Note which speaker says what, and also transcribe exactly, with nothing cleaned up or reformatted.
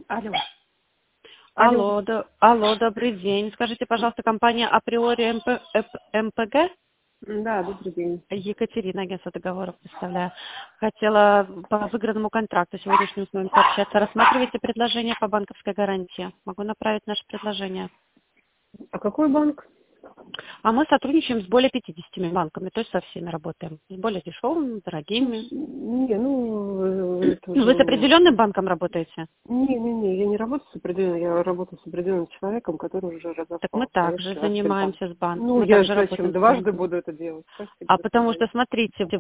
Speaker 1: Алло. Алло.
Speaker 2: Алло, до- алло, добрый день. Скажите, пожалуйста, компания Априори МП, эп- МПГ?
Speaker 1: Да, добрый день.
Speaker 2: Екатерина, агентство договоров представляю. Хотела по выигранному контракту сегодняшнему с вами пообщаться. Рассматриваете предложение по банковской гарантии? Могу направить наше предложение.
Speaker 1: А какой банк?
Speaker 2: А мы сотрудничаем с более пятидесятью банками, то есть со всеми работаем. С более дешевыми, дорогими.
Speaker 1: Не, ну, э, это
Speaker 2: Ну, Вы с
Speaker 1: уже...
Speaker 2: определенным банком работаете?
Speaker 1: Не, не, не, я не работаю с определенным, я работаю с определенным человеком, который уже
Speaker 2: Так мы
Speaker 1: разослал
Speaker 2: также
Speaker 1: заявки во все банки.
Speaker 2: занимаемся с банком.
Speaker 1: Ну,
Speaker 2: Мы
Speaker 1: я
Speaker 2: также
Speaker 1: зачем
Speaker 2: работаем с
Speaker 1: дважды
Speaker 2: банками.
Speaker 1: буду это делать? Спасибо,
Speaker 2: А
Speaker 1: до
Speaker 2: потому что,
Speaker 1: свидания.
Speaker 2: смотрите,